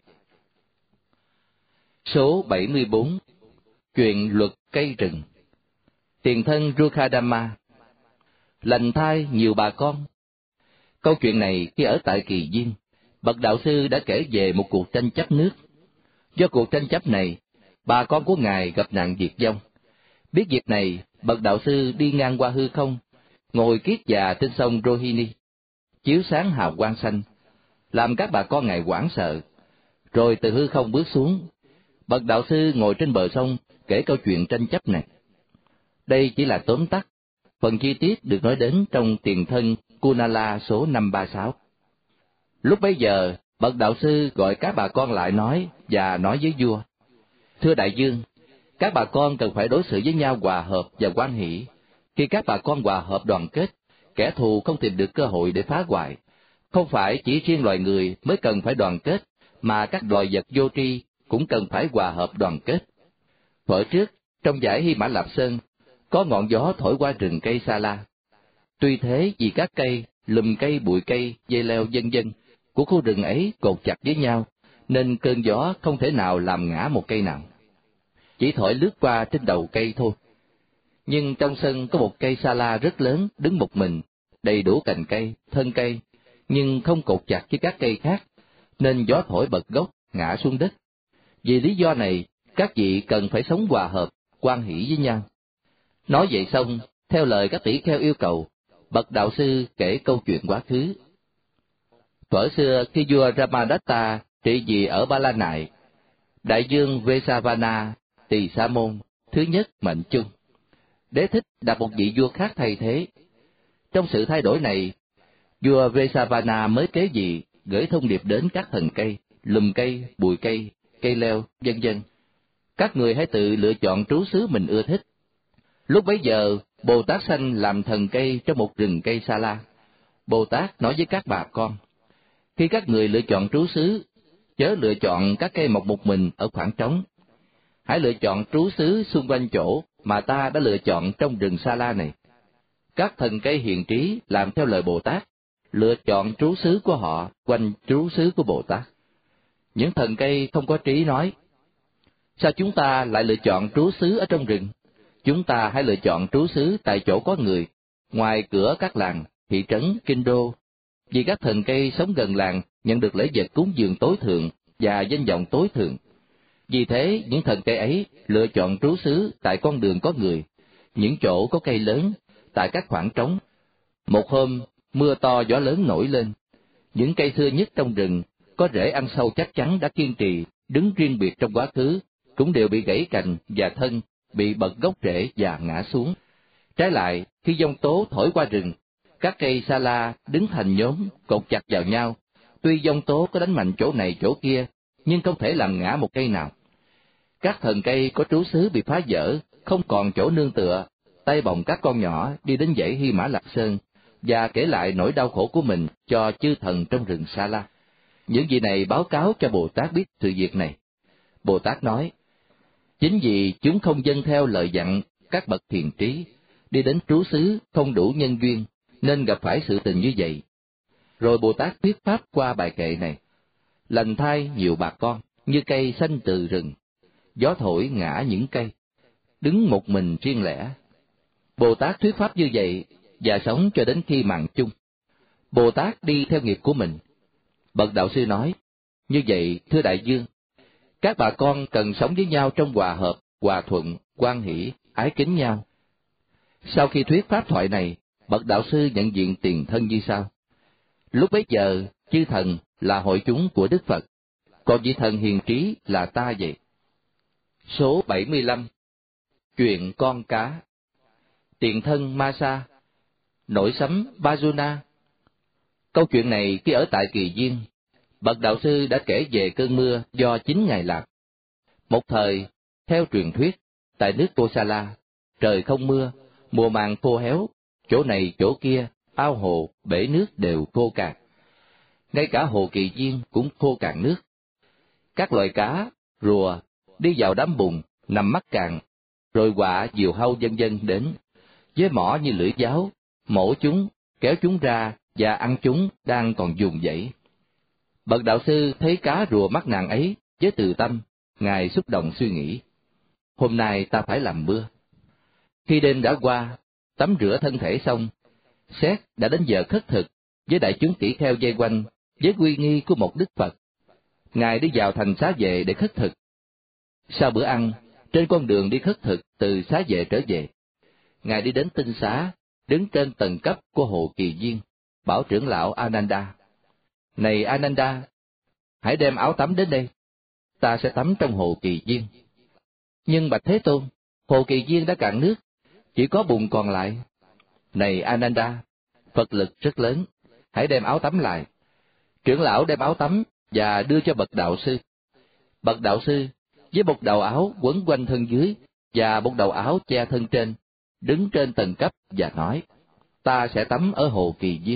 Số 74. Chuyện luật cây rừng. Tiền thân Rukhadama. Lành thai nhiều bà con. Câu chuyện này khi ở tại Kỳ Viên, bậc đạo sư đã kể về một cuộc tranh chấp nước. Do cuộc tranh chấp này, bà con của ngài gặp nạn diệt vong. Biết việc này, bậc đạo sư đi ngang qua hư không, ngồi kiết già trên sông Rohini, chiếu sáng hào quang xanh, làm các bà con ngài hoảng sợ. Rồi từ hư không bước xuống, bậc đạo sư ngồi trên bờ sông kể câu chuyện tranh chấp này. Đây chỉ là tóm tắt, phần chi tiết được nói đến trong tiền thân Kunala số 536. Lúc bấy giờ, bậc đạo sư gọi các bà con lại nói với vua: "Thưa đại vương, các bà con cần phải đối xử với nhau hòa hợp và hoan hỷ. Khi các bà con hòa hợp đoàn kết, kẻ thù không tìm được cơ hội để phá hoại. Không phải chỉ riêng loài người mới cần phải đoàn kết, mà các loài vật vô tri cũng cần phải hòa hợp đoàn kết." Thuở trước, trong dãy Hy Mã Lạp Sơn, có ngọn gió thổi qua rừng cây Sa La. Tuy thế, vì các cây, lùm cây, bụi cây, dây leo vân vân của khu rừng ấy cột chặt với nhau, nên cơn gió không thể nào làm ngã một cây nào, chỉ thổi lướt qua trên đầu cây thôi. Nhưng trong sân có một cây Sa La rất lớn đứng một mình, đầy đủ cành cây, thân cây, nhưng không cột chặt với các cây khác, nên gió thổi bật gốc, ngã xuống đất. Vì lý do này, các vị cần phải sống hòa hợp, hoan hỷ với nhau. Nói vậy xong, theo lời các tỷ kheo yêu cầu, bậc đạo sư kể câu chuyện quá khứ. Thuở xưa khi vua Ramadatta trị vì ở Ba La Nại, đại vương Vesavana Tỳ Sa Môn thứ nhất mệnh chung. Đế thích đặt một vị vua khác thay thế. Trong sự thay đổi này, vua Vesavana mới kế vị gửi thông điệp đến các thần cây, lùm cây, bụi cây, cây leo, vân vân: các người hãy tự lựa chọn trú xứ mình ưa thích. Lúc bấy giờ, Bồ Tát sanh làm thần cây trong một rừng cây Sa La. Bồ Tát nói với các bà con: khi các người lựa chọn trú xứ, chớ lựa chọn các cây mọc một mình ở khoảng trống. Hãy lựa chọn trú xứ xung quanh chỗ mà ta đã lựa chọn trong rừng Sa La này. Các thần cây hiền trí làm theo lời Bồ Tát, lựa chọn trú xứ của họ quanh trú xứ của Bồ Tát. Những thần cây không có trí nói: sao chúng ta lại lựa chọn trú xứ ở trong rừng? Chúng ta hãy lựa chọn trú xứ tại chỗ có người, ngoài cửa các làng, thị trấn, kinh đô. Vì các thần cây sống gần làng nhận được lễ vật cúng dường tối thượng và danh vọng tối thượng. Vì thế, những thần cây ấy lựa chọn trú xứ tại con đường có người, những chỗ có cây lớn, tại các khoảng trống, Một hôm, mưa to gió lớn nổi lên. Những cây xưa nhất trong rừng, có rễ ăn sâu chắc chắn đã kiên trì, đứng riêng biệt trong quá khứ, cũng đều bị gãy cành và thân, bị bật gốc rễ và ngã xuống. Trái lại, khi giông tố thổi qua rừng, các cây sa la đứng thành nhóm, cột chặt vào nhau. Tuy giông tố có đánh mạnh chỗ này chỗ kia, nhưng không thể làm ngã một cây nào. Các thần cây có trú xứ bị phá vỡ, không còn chỗ nương tựa, tay bồng các con nhỏ đi đến dãy Hy Mã Lạc Sơn, và kể lại nỗi đau khổ của mình cho chư thần trong rừng Sa La. Những vị này báo cáo cho Bồ Tát biết sự việc này. Bồ Tát nói, chính vì chúng không dâng theo lời dặn các bậc thiền trí, đi đến trú xứ không đủ nhân duyên, nên gặp phải sự tình như vậy. Rồi Bồ Tát thuyết pháp qua bài kệ này: lành thay nhiều bà con, như cây xanh từ rừng, gió thổi ngã những cây, đứng một mình riêng lẻ. Bồ Tát thuyết pháp như vậy, và sống cho đến khi mạng chung. Bồ Tát đi theo nghiệp của mình. Bậc đạo sư nói, như vậy, thưa đại dương, các bà con cần sống với nhau trong hòa hợp, hòa thuận, hoan hỷ, ái kính nhau. Sau khi thuyết pháp thoại này, bậc đạo sư nhận diện tiền thân như sau. Lúc bấy giờ, chư thần là hội chúng của Đức Phật, còn vị thần hiền trí là ta vậy. Số 75. Chuyện con cá. Tiền thân Masa, nổi sấm Bajuna. Câu chuyện này khi ở tại Kỳ Viên, bậc đạo sư đã kể về cơn mưa do chính Ngài làm. Một thời, theo truyền thuyết, tại nước Kosala, trời không mưa, mùa màng khô héo, chỗ này chỗ kia, ao hồ, bể nước đều khô cạn. Ngay cả hồ Kỳ Viên cũng khô cạn nước. Các loài cá, rùa, đi vào đám bùn, nằm mắc cạn, rồi quạ, diều hâu vân vân đến, với mỏ như lưỡi giáo, mổ chúng, kéo chúng ra và ăn chúng đang còn vùng vẫy. Bậc đạo sư thấy cá rùa mắc nạn ấy với từ tâm, Ngài xúc động suy nghĩ, hôm nay ta phải làm mưa. Khi đêm đã qua, tắm rửa thân thể xong, xét đã đến giờ khất thực, với đại chúng tỷ kheo vây quanh, với uy nghi của một Đức Phật. Ngài đi vào thành Xá Vệ để khất thực. Sau bữa ăn, trên con đường đi khất thực từ Xá Vệ trở về, Ngài đi đến Tinh Xá, đứng trên tầng cấp của hồ Kỳ Viên, bảo trưởng lão Ananda: này Ananda, hãy đem áo tắm đến đây, ta sẽ tắm trong hồ Kỳ Viên. Nhưng bạch Thế Tôn, hồ Kỳ Viên đã cạn nước, chỉ có bùn còn lại. Này Ananda, Phật lực rất lớn, hãy đem áo tắm lại. Trưởng lão đem áo tắm và đưa cho bậc đạo sư. Bậc đạo sư với một đầu áo quấn quanh thân dưới và một đầu áo che thân trên, đứng trên tầng cấp và nói: ta sẽ tắm ở hồ Kỳ Viên.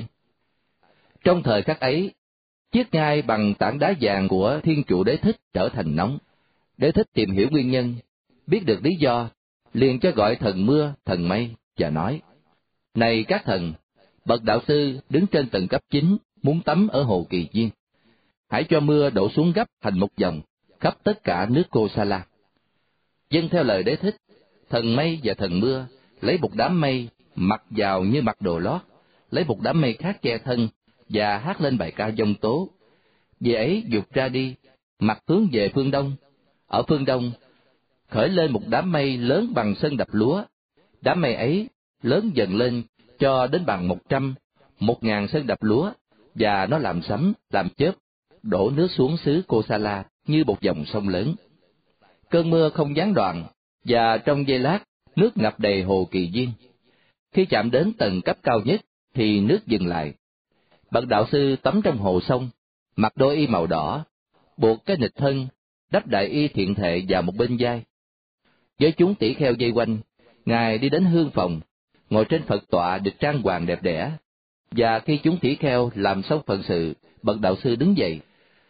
Trong thời khắc ấy, chiếc ngai bằng tảng đá vàng của Thiên Trụ Đế Thích trở thành nóng. Đế Thích tìm hiểu nguyên nhân, biết được lý do, liền cho gọi thần mưa, thần mây và nói: này các thần, bậc đạo sư đứng trên tầng cấp 9 muốn tắm ở hồ Kỳ Viên. Hãy cho mưa đổ xuống gấp thành một vòng khắp tất cả nước Kosala. Vâng theo lời Đế Thích, thần mây và thần mưa lấy một đám mây mặc vào như mặc đồ lót, lấy một đám mây khác che thân và hát lên bài ca giông tố. Vì ấy dục ra đi, mặt hướng về phương đông. Ở phương đông khởi lên một đám mây lớn bằng sân đập lúa. Đám mây ấy lớn dần lên cho đến bằng 100, 1000 sân đập lúa, và nó làm sấm, làm chớp, đổ nước xuống xứ Kosala như một dòng sông lớn. Cơn mưa không gián đoạn, và trong giây lát, nước ngập đầy hồ Kỳ Viên. Khi chạm đến tầng cấp cao nhất, thì nước dừng lại. Bậc đạo sư tắm trong hồ sông, mặc đôi y màu đỏ, buộc cái nịt thân, đắp đại y thiện thệ vào một bên vai. Với chúng tỷ kheo vây quanh, Ngài đi đến hương phòng, ngồi trên Phật tọa được trang hoàng đẹp đẽ. Và khi chúng tỷ kheo làm xong phận sự, bậc đạo sư đứng dậy.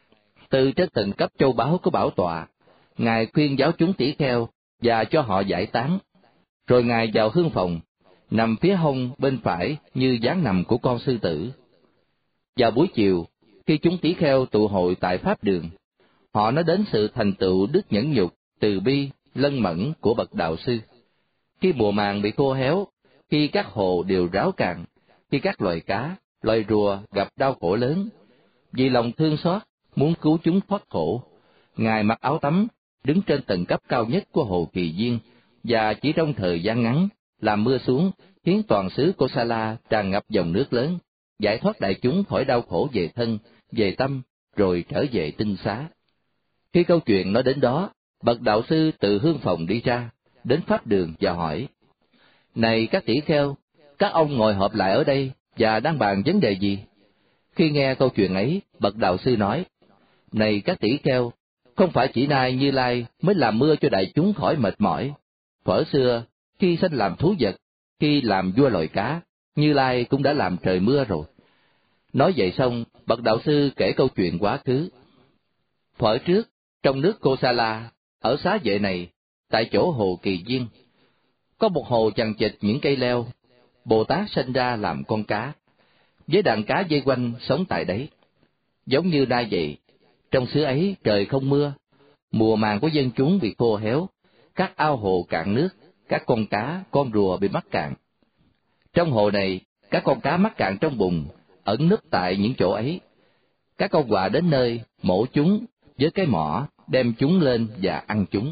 Từ trên tầng cấp châu báu của bảo tọa, Ngài khuyên giáo chúng tỷ kheo và cho họ giải tán. Rồi Ngài vào hương phòng, nằm phía hông bên phải như dáng nằm của con sư tử. Vào buổi chiều, khi chúng tỷ kheo tụ hội tại Pháp Đường, họ nói đến sự thành tựu đức nhẫn nhục, từ bi, lân mẫn của bậc đạo sư. Khi mùa màng bị khô héo, khi các hồ đều ráo cạn, khi các loài cá, loài rùa gặp đau khổ lớn, vì lòng thương xót muốn cứu chúng thoát khổ, Ngài mặc áo tắm, đứng trên tầng cấp cao nhất của hồ Kỳ Viên, và chỉ trong thời gian ngắn làm mưa xuống khiến toàn xứ Kosala tràn ngập dòng nước lớn, giải thoát đại chúng khỏi đau khổ về thân, về tâm, rồi trở về tinh xá. Khi câu chuyện nói đến đó, bậc đạo sư từ hương phòng đi ra, đến pháp đường và hỏi: Này các tỷ kheo, các ông ngồi họp lại ở đây và đang bàn vấn đề gì? Khi nghe câu chuyện ấy, bậc đạo sư nói: Này các tỷ kheo, không phải chỉ nay Như Lai mới làm mưa cho đại chúng khỏi mệt mỏi. Thuở xưa, khi sanh làm thú vật, khi làm vua loài cá, Như Lai cũng đã làm trời mưa rồi. Nói vậy xong, bậc đạo sư kể câu chuyện quá khứ. Thuở trước, trong nước Kosala, ở xá vệ này, tại chỗ hồ Kỳ Viên, có một hồ chằng chịt những cây leo. Bồ Tát sinh ra làm con cá, với đàn cá dây quanh sống tại đấy. Giống như nay vậy, trong xứ ấy trời không mưa, mùa màng của dân chúng bị khô héo, các ao hồ cạn nước, các con cá, con rùa bị mắc cạn. Trong hồ này, các con cá mắc cạn trong bùn, ẩn núp tại những chỗ ấy. Các con quạ đến nơi, mổ chúng với cái mỏ, đem chúng lên và ăn chúng.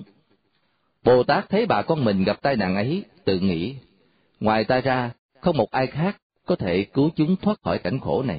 Bồ Tát thấy bà con mình gặp tai nạn ấy, tự nghĩ: Ngoài ta ra, không một ai khác có thể cứu chúng thoát khỏi cảnh khổ này.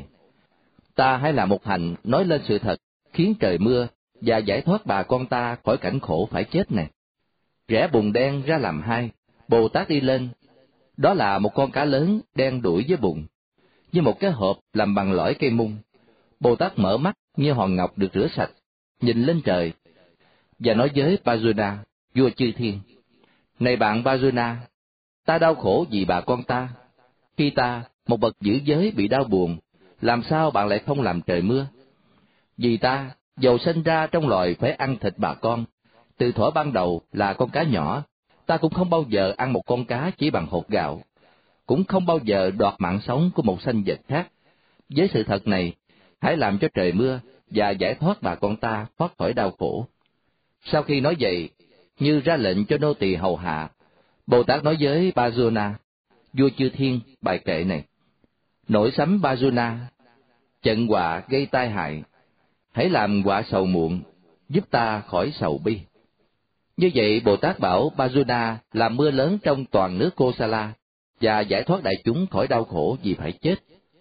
Ta hãy làm một hành nói lên sự thật, khiến trời mưa, và giải thoát bà con ta khỏi cảnh khổ phải chết này. Rẽ bùn đen ra làm hai, Bồ Tát đi lên. Đó là một con cá lớn đen đuổi với bùn, như một cái hộp làm bằng lõi cây mung. Bồ Tát mở mắt như hòn ngọc được rửa sạch, nhìn lên trời, và nói với Bajuna, vua chư thiên: Này bạn Bajuna, ta đau khổ vì bà con ta. Khi ta, một bậc giữ giới, bị đau buồn, làm sao bạn lại không làm trời mưa? Vì ta, dầu sinh ra trong loài phải ăn thịt bà con, từ thuở ban đầu là con cá nhỏ, ta cũng không bao giờ ăn một con cá chỉ bằng hột gạo, cũng không bao giờ đoạt mạng sống của một sanh vật khác. Với sự thật này, hãy làm cho trời mưa và giải thoát bà con ta thoát khỏi đau khổ. Sau khi nói vậy, như ra lệnh cho nô tỳ hầu hạ, Bồ Tát nói với Bajuna, vua chư thiên, bài kệ này: Nổi sấm Bajuna, trận họa gây tai hại, hãy làm họa sầu muộn, giúp ta khỏi sầu bi. Như vậy, Bồ Tát bảo Bajuna làm mưa lớn trong toàn nước Kosala và giải thoát đại chúng khỏi đau khổ vì phải chết.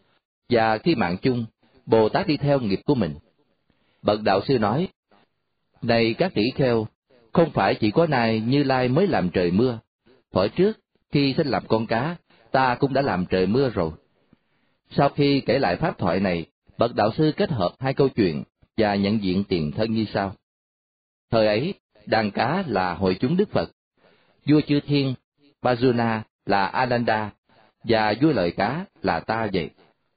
Và khi mạng chung, Bồ Tát đi theo nghiệp của mình. Bậc đạo sư nói: Này các tỷ kheo, không phải chỉ có nay Như Lai mới làm trời mưa. Thuở trước, khi sinh làm con cá, ta cũng đã làm trời mưa rồi. Sau khi kể lại pháp thoại này, bậc đạo sư kết hợp hai câu chuyện và nhận diện tiền thân như sau. Thời ấy, đàn cá là hội chúng Đức Phật, vua chư thiên Bajuna là Ananda, và vua lợi cá là ta vậy.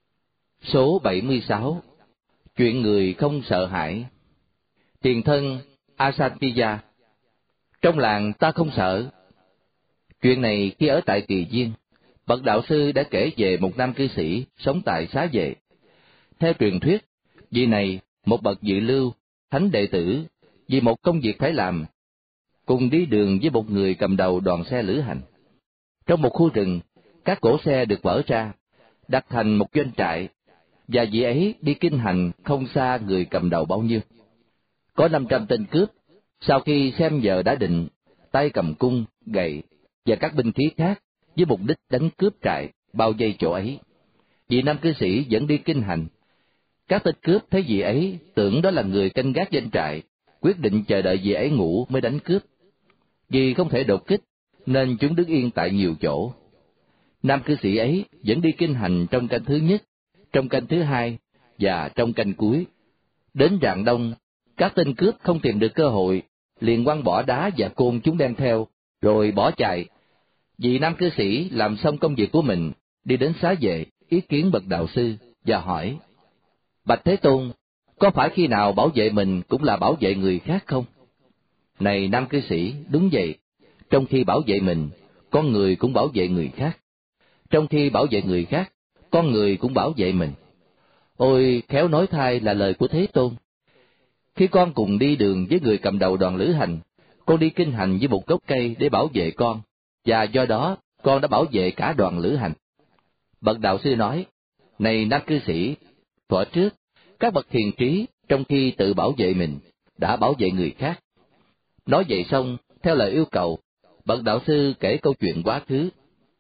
Số 76. Chuyện người không sợ hãi. Tiền thân Asatiya. Trong làng ta không sợ. Chuyện này khi ở tại Kỳ Viên, bậc đạo sư đã kể về một nam cư sĩ sống tại xá vệ. Theo truyền thuyết, vị này, một bậc dự lưu, thánh đệ tử, vì một công việc phải làm, cùng đi đường với một người cầm đầu đoàn xe lữ hành. Trong một khu rừng, các cỗ xe được vỡ ra, đặt thành một doanh trại, và vị ấy đi kinh hành không xa người cầm đầu bao nhiêu. Có 500 tên cướp, sau khi xem giờ đã định, tay cầm cung, gậy và các binh khí khác với mục đích đánh cướp trại, bao vây chỗ ấy. Vị nam cư sĩ vẫn đi kinh hành. Các tên cướp thấy vị ấy tưởng đó là người canh gác doanh trại, quyết định chờ đợi vị ấy ngủ mới đánh cướp. Vì không thể đột kích, nên chúng đứng yên tại nhiều chỗ. Nam cư sĩ ấy vẫn đi kinh hành trong canh thứ nhất, trong canh thứ hai và trong canh cuối. Đến rạng đông, các tên cướp không tìm được cơ hội, liền quăng bỏ đá và côn chúng đem theo, rồi bỏ chạy. Vị nam cư sĩ làm xong công việc của mình, đi đến xá vệ, ý kiến bậc đạo sư và hỏi: Bạch Thế Tôn, có phải khi nào bảo vệ mình cũng là bảo vệ người khác không? Này nam cư sĩ, đúng vậy. Trong khi bảo vệ mình, con người cũng bảo vệ người khác. Trong khi bảo vệ người khác, con người cũng bảo vệ mình. Ôi, khéo nói thay là lời của Thế Tôn. Khi con cùng đi đường với người cầm đầu đoàn lữ hành, con đi kinh hành với một gốc cây để bảo vệ con, và do đó con đã bảo vệ cả đoàn lữ hành. Bậc đạo sư nói: Này nam cư sĩ, thuở trước, các bậc hiền trí trong khi tự bảo vệ mình, đã bảo vệ người khác. Nói vậy xong, theo lời yêu cầu, bậc đạo sư kể câu chuyện quá khứ.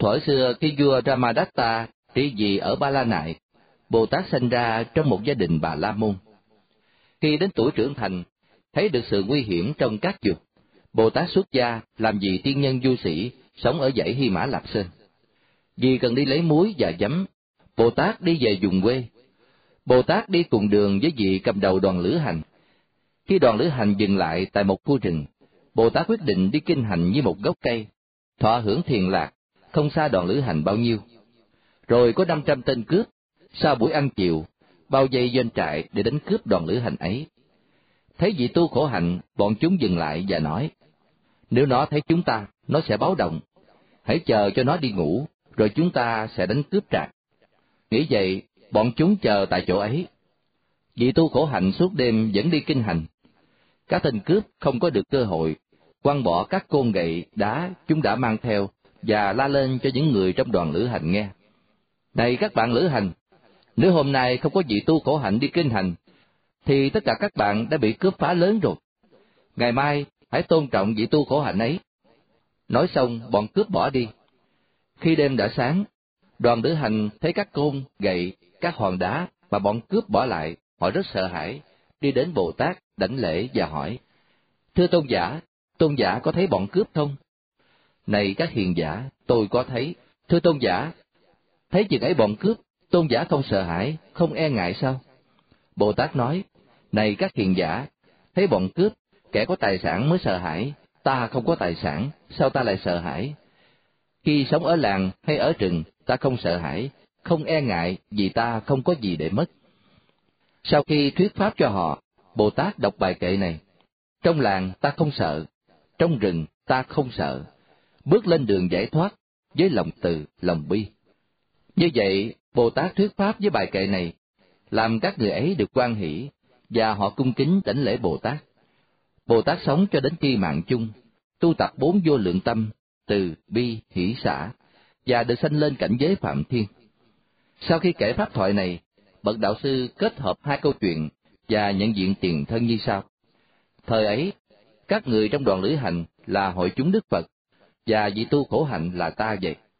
Thuở xưa khi vua Ramadatta trị vì ở Ba La Nại, Bồ Tát sinh ra trong một gia đình Bà La Môn. Khi đến tuổi trưởng thành, thấy được sự nguy hiểm trong các dục, Bồ Tát xuất gia làm vị tiên nhân du sĩ sống ở dãy Hy Mã Lạp Sơn. Vì cần đi lấy muối và giấm, Bồ Tát đi về vùng quê. Bồ Tát đi cùng đường với vị cầm đầu đoàn lữ hành. Khi đoàn lữ hành dừng lại tại một khu rừng, Bồ Tát quyết định đi kinh hành với một gốc cây, thọ hưởng thiền lạc, không xa đoàn lữ hành bao nhiêu. Rồi có 500 tên cướp, sau buổi ăn chiều, bao vây doanh trại để đánh cướp đoàn lữ hành ấy. Thấy vị tu khổ hạnh, bọn chúng dừng lại và nói, nếu nó thấy chúng ta, nó sẽ báo động. Hãy chờ cho nó đi ngủ, rồi chúng ta sẽ đánh cướp trại. Nghĩ vậy, bọn chúng chờ tại chỗ ấy. Vị tu khổ hạnh suốt đêm vẫn đi kinh hành. Các tên cướp không có được cơ hội, quăng bỏ các côn gậy, đá chúng đã mang theo, và la lên cho những người trong đoàn lữ hành nghe. Này các bạn lữ hành, nếu hôm nay không có vị tu khổ hạnh đi kinh hành, thì tất cả các bạn đã bị cướp phá lớn rồi. Ngày mai, hãy tôn trọng vị tu khổ hạnh ấy. Nói xong, bọn cướp bỏ đi. Khi đêm đã sáng, đoàn lữ hành thấy các côn, gậy, các hòn đá mà bọn cướp bỏ lại, họ rất sợ hãi, đi đến Bồ Tát, đảnh lễ và hỏi, thưa tôn giả có thấy bọn cướp không? Này các hiền giả, tôi có thấy, thưa tôn giả. Thấy chừng ấy bọn cướp, tôn giả không sợ hãi, không e ngại sao? Bồ Tát nói, này các hiền giả, thấy bọn cướp, kẻ có tài sản mới sợ hãi, ta không có tài sản, sao ta lại sợ hãi? Khi sống ở làng hay ở rừng, ta không sợ hãi, không e ngại vì ta không có gì để mất. Sau khi thuyết pháp cho họ, Bồ Tát đọc bài kệ này, trong làng ta không sợ, trong rừng ta không sợ, bước lên đường giải thoát với lòng từ, lòng bi. Như vậy, Bồ Tát thuyết pháp với bài kệ này, làm các người ấy được hoan hỷ, và họ cung kính đảnh lễ Bồ Tát. Bồ Tát sống cho đến khi mạng chung, tu tập 4 vô lượng tâm, từ, bi, hỷ, xả, và được sanh lên cảnh giới Phạm Thiên. Sau khi kể pháp thoại này, bậc đạo sư kết hợp 2 câu chuyện và nhận diện tiền thân như sau. Thời ấy, các người trong đoàn lữ hành là hội chúng Đức Phật, và vị tu khổ hạnh là ta vậy.